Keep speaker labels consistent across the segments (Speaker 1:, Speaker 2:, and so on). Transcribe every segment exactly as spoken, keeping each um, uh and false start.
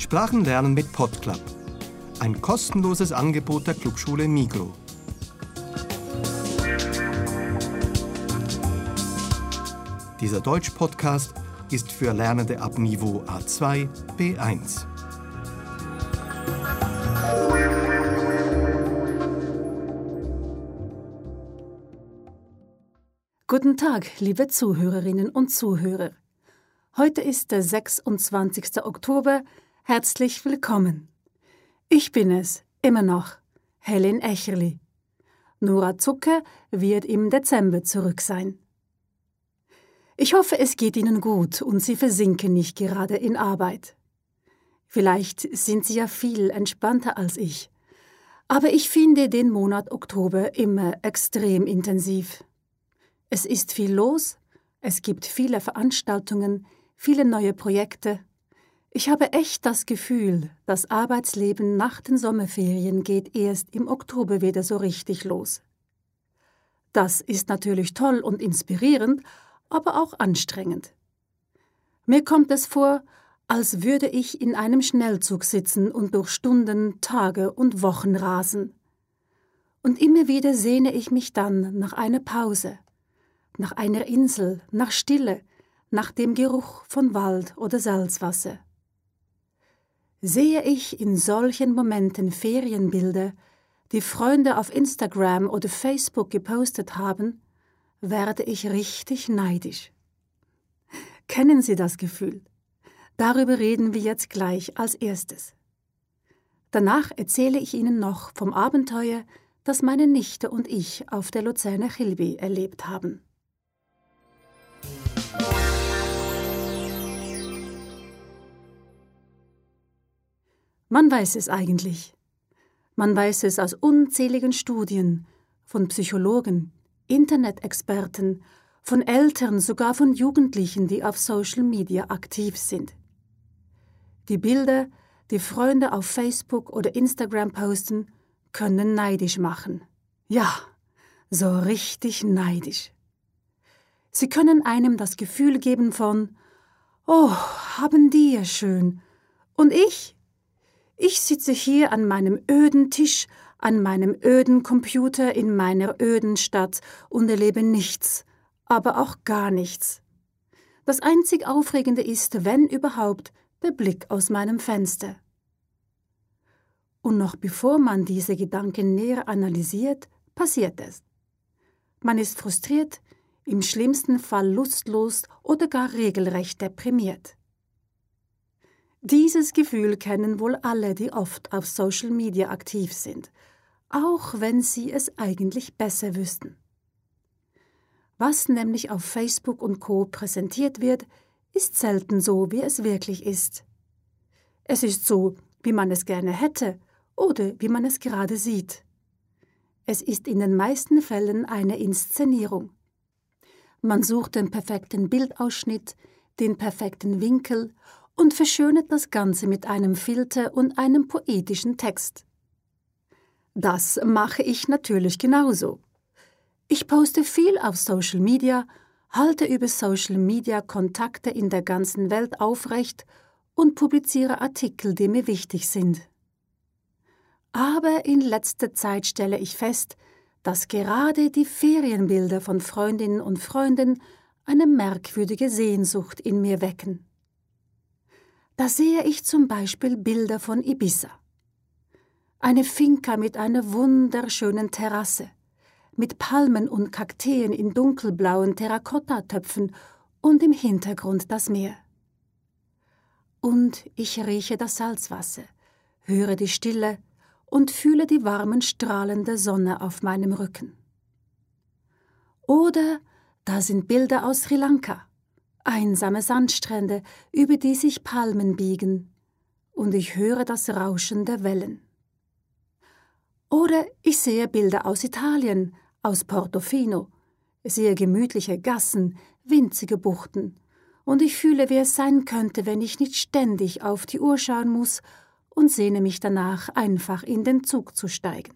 Speaker 1: Sprachenlernen mit PodClub. Ein kostenloses Angebot der Clubschule Migros. Dieser Deutsch-Podcast ist für Lernende ab Niveau A zwei, B eins.
Speaker 2: Guten Tag, liebe Zuhörerinnen und Zuhörer. Heute ist der sechsundzwanzigster Oktober. Herzlich willkommen. Ich bin es, immer noch, Helen Echerli. Nora Zucker wird im Dezember zurück sein. Ich hoffe, es geht Ihnen gut und Sie versinken nicht gerade in Arbeit. Vielleicht sind Sie ja viel entspannter als ich. Aber ich finde den Monat Oktober immer extrem intensiv. Es ist viel los, es gibt viele Veranstaltungen, viele neue Projekte. Ich habe echt das Gefühl, das Arbeitsleben nach den Sommerferien geht erst im Oktober wieder so richtig los. Das ist natürlich toll und inspirierend, aber auch anstrengend. Mir kommt es vor, als würde ich in einem Schnellzug sitzen und durch Stunden, Tage und Wochen rasen. Und immer wieder sehne ich mich dann nach einer Pause, nach einer Insel, nach Stille, nach dem Geruch von Wald oder Salzwasser. Sehe ich in solchen Momenten Ferienbilder, die Freunde auf Instagram oder Facebook gepostet haben, werde ich richtig neidisch. Kennen Sie das Gefühl? Darüber reden wir jetzt gleich als erstes. Danach erzähle ich Ihnen noch vom Abenteuer, das meine Nichte und ich auf der Luzerner Chilbi erlebt haben. Man weiß es eigentlich. Man weiß es aus unzähligen Studien, von Psychologen, Internet-Experten, von Eltern, sogar von Jugendlichen, die auf Social Media aktiv sind. Die Bilder, die Freunde auf Facebook oder Instagram posten, können neidisch machen. Ja, so richtig neidisch. Sie können einem das Gefühl geben von, oh, haben die ja schön. Und ich? Ich sitze hier an meinem öden Tisch, an meinem öden Computer in meiner öden Stadt und erlebe nichts, aber auch gar nichts. Das einzig Aufregende ist, wenn überhaupt, der Blick aus meinem Fenster. Und noch bevor man diese Gedanken näher analysiert, passiert es. Man ist frustriert, im schlimmsten Fall lustlos oder gar regelrecht deprimiert. Dieses Gefühl kennen wohl alle, die oft auf Social Media aktiv sind, auch wenn sie es eigentlich besser wüssten. Was nämlich auf Facebook und Co. präsentiert wird, ist selten so, wie es wirklich ist. Es ist so, wie man es gerne hätte oder wie man es gerade sieht. Es ist in den meisten Fällen eine Inszenierung. Man sucht den perfekten Bildausschnitt, den perfekten Winkel und verschönert das Ganze mit einem Filter und einem poetischen Text. Das mache ich natürlich genauso. Ich poste viel auf Social Media, halte über Social Media Kontakte in der ganzen Welt aufrecht und publiziere Artikel, die mir wichtig sind. Aber in letzter Zeit stelle ich fest, dass gerade die Ferienbilder von Freundinnen und Freunden eine merkwürdige Sehnsucht in mir wecken. Da sehe ich zum Beispiel Bilder von Ibiza. Eine Finca mit einer wunderschönen Terrasse, mit Palmen und Kakteen in dunkelblauen Terrakotta-Töpfen und im Hintergrund das Meer. Und ich rieche das Salzwasser, höre die Stille und fühle die warmen Strahlen der Sonne auf meinem Rücken. Oder da sind Bilder aus Sri Lanka. Einsame Sandstrände, über die sich Palmen biegen, und ich höre das Rauschen der Wellen. Oder ich sehe Bilder aus Italien, aus Portofino, sehe gemütliche Gassen, winzige Buchten, und ich fühle, wie es sein könnte, wenn ich nicht ständig auf die Uhr schauen muss und sehne mich danach, einfach in den Zug zu steigen.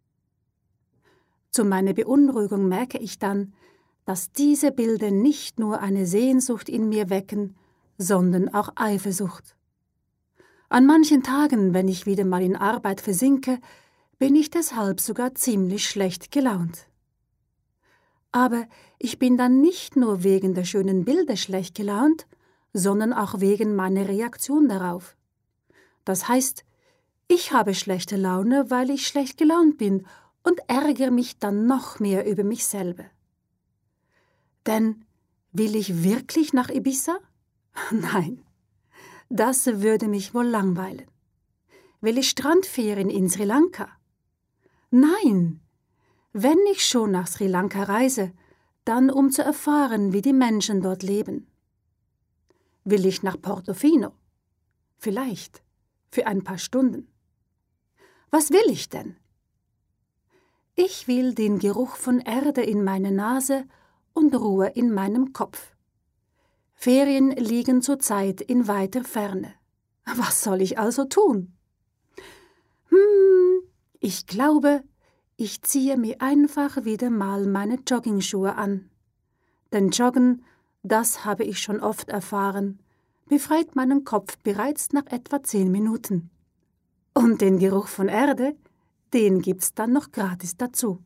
Speaker 2: Zu meiner Beunruhigung merke ich dann, dass diese Bilder nicht nur eine Sehnsucht in mir wecken, sondern auch Eifersucht. An manchen Tagen, wenn ich wieder mal in Arbeit versinke, bin ich deshalb sogar ziemlich schlecht gelaunt. Aber ich bin dann nicht nur wegen der schönen Bilder schlecht gelaunt, sondern auch wegen meiner Reaktion darauf. Das heißt, ich habe schlechte Laune, weil ich schlecht gelaunt bin und ärgere mich dann noch mehr über mich selber. Denn will ich wirklich nach Ibiza? Nein, das würde mich wohl langweilen. Will ich Strandferien in Sri Lanka? Nein, wenn ich schon nach Sri Lanka reise, dann um zu erfahren, wie die Menschen dort leben. Will ich nach Portofino? Vielleicht, für ein paar Stunden. Was will ich denn? Ich will den Geruch von Erde in meiner Nase und Ruhe in meinem Kopf. Ferien liegen zurzeit in weiter Ferne. Was soll ich also tun? Hm, ich glaube, ich ziehe mir einfach wieder mal meine Joggingschuhe an. Denn Joggen, das habe ich schon oft erfahren, befreit meinen Kopf bereits nach etwa zehn Minuten. Und den Geruch von Erde, den gibt's dann noch gratis dazu.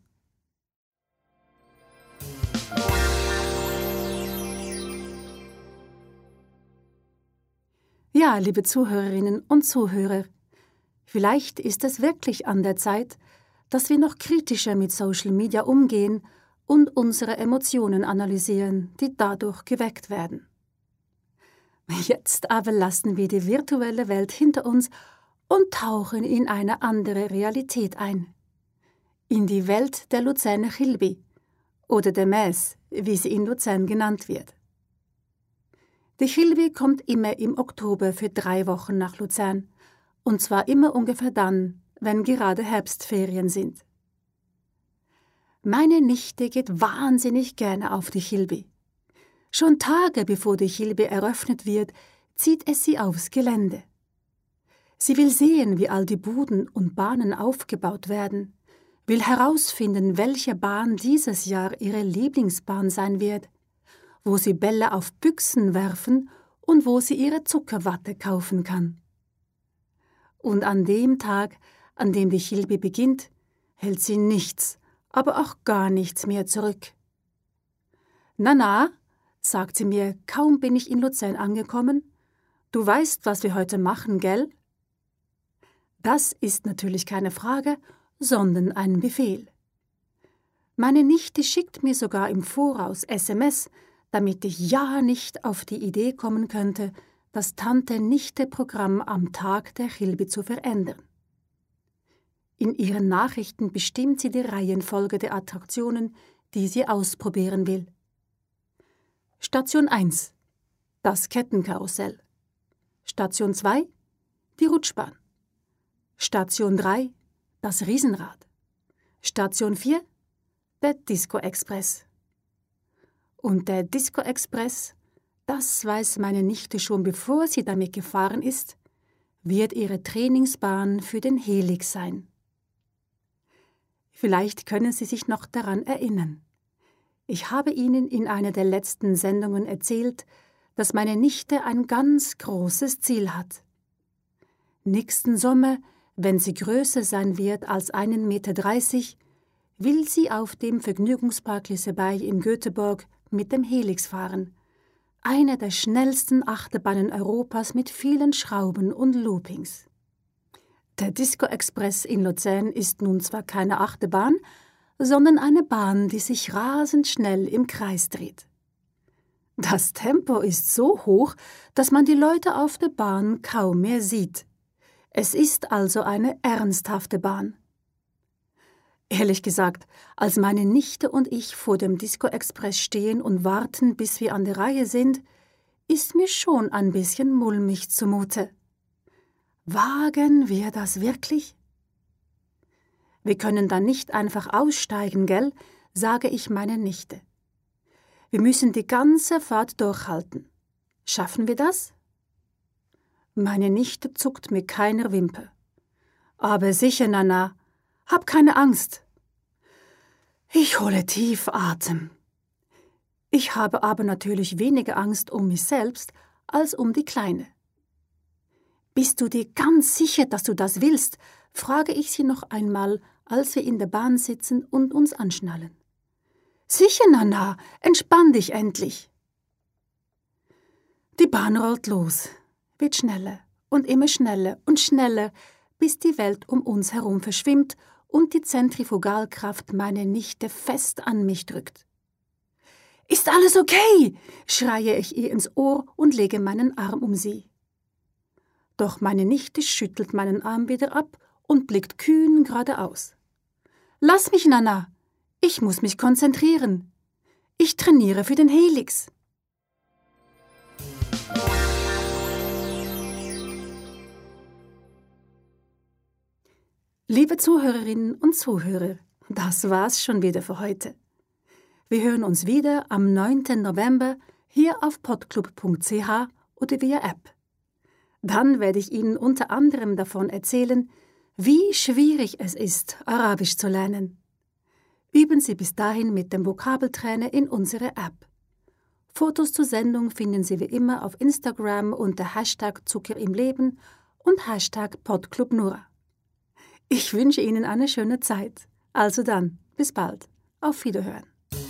Speaker 2: Ja, liebe Zuhörerinnen und Zuhörer, vielleicht ist es wirklich an der Zeit, dass wir noch kritischer mit Social Media umgehen und unsere Emotionen analysieren, die dadurch geweckt werden. Jetzt aber lassen wir die virtuelle Welt hinter uns und tauchen in eine andere Realität ein. In die Welt der Luzerner Chilbi oder der Mess, wie sie in Luzern genannt wird. Die Chilbi kommt immer im Oktober für drei Wochen nach Luzern, und zwar immer ungefähr dann, wenn gerade Herbstferien sind. Meine Nichte geht wahnsinnig gerne auf die Chilbi. Schon Tage bevor die Chilbi eröffnet wird, zieht es sie aufs Gelände. Sie will sehen, wie all die Buden und Bahnen aufgebaut werden, will herausfinden, welche Bahn dieses Jahr ihre Lieblingsbahn sein wird, wo sie Bälle auf Büchsen werfen und wo sie ihre Zuckerwatte kaufen kann. Und an dem Tag, an dem die Chilbi beginnt, hält sie nichts, aber auch gar nichts mehr zurück. »Na, na«, sagt sie mir, kaum bin ich in Luzern angekommen, »du weißt, was wir heute machen, gell?« Das ist natürlich keine Frage, sondern ein Befehl. Meine Nichte schickt mir sogar im Voraus S M S, damit ich ja nicht auf die Idee kommen könnte, das Tante-Nichte-Programm am Tag der Chilbi zu verändern. In ihren Nachrichten bestimmt sie die Reihenfolge der Attraktionen, die sie ausprobieren will. Station eins. Das Kettenkarussell. Station zwei. Die Rutschbahn. Station drei. Das Riesenrad. Station vier. Der Disco-Express. Und der Disco-Express, das weiß meine Nichte schon bevor sie damit gefahren ist, wird ihre Trainingsbahn für den Helix sein. Vielleicht können Sie sich noch daran erinnern. Ich habe Ihnen in einer der letzten Sendungen erzählt, dass meine Nichte ein ganz großes Ziel hat. Nächsten Sommer, wenn sie größer sein wird als einen Meter dreißig, will sie auf dem Vergnügungspark Liseberg in Göteborg mit dem Helix fahren, einer der schnellsten Achterbahnen Europas mit vielen Schrauben und Loopings. Der Disco-Express in Luzern ist nun zwar keine Achterbahn, sondern eine Bahn, die sich rasend schnell im Kreis dreht. Das Tempo ist so hoch, dass man die Leute auf der Bahn kaum mehr sieht. Es ist also eine ernsthafte Bahn. Ehrlich gesagt, als meine Nichte und ich vor dem Disco-Express stehen und warten, bis wir an der Reihe sind, ist mir schon ein bisschen mulmig zumute. Wagen wir das wirklich? Wir können dann nicht einfach aussteigen, gell, sage ich meiner Nichte. Wir müssen die ganze Fahrt durchhalten. Schaffen wir das? Meine Nichte zuckt mit keiner Wimper. Aber sicher, Nana, hab keine Angst. Ich hole tief Atem. Ich habe aber natürlich weniger Angst um mich selbst als um die Kleine. »Bist du dir ganz sicher, dass du das willst?« frage ich sie noch einmal, als wir in der Bahn sitzen und uns anschnallen. »Sicher, Nana, entspann dich endlich!« Die Bahn rollt los, wird schneller und immer schneller und schneller, bis die Welt um uns herum verschwimmt und die Zentrifugalkraft meine Nichte fest an mich drückt. »Ist alles okay?« schreie ich ihr ins Ohr und lege meinen Arm um sie. Doch meine Nichte schüttelt meinen Arm wieder ab und blickt kühn geradeaus. »Lass mich, Nana! Ich muss mich konzentrieren. Ich trainiere für den Helix.« Liebe Zuhörerinnen und Zuhörer, das war's schon wieder für heute. Wir hören uns wieder am neunten November hier auf podclub punkt c h oder via App. Dann werde ich Ihnen unter anderem davon erzählen, wie schwierig es ist, Arabisch zu lernen. Üben Sie bis dahin mit dem Vokabeltrainer in unserer App. Fotos zur Sendung finden Sie wie immer auf Instagram unter Hashtag Zucker im Leben und Hashtag PodClubNura. Ich wünsche Ihnen eine schöne Zeit. Also dann, bis bald. Auf Wiederhören.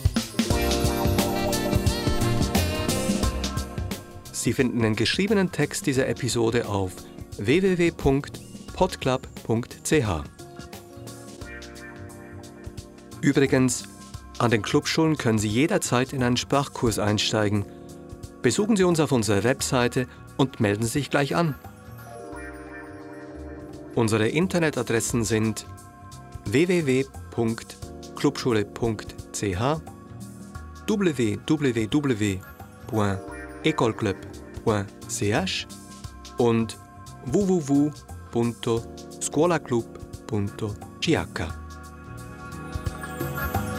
Speaker 1: Sie finden den geschriebenen Text dieser Episode auf w w w punkt podclub punkt c h. Übrigens, an den Clubschulen können Sie jederzeit in einen Sprachkurs einsteigen. Besuchen Sie uns auf unserer Webseite und melden Sie sich gleich an. Unsere Internetadressen sind w w w punkt clubschule punkt c h, w w w punkt ecolclub punkt c h und w w w punkt scuolaclub punkt c h.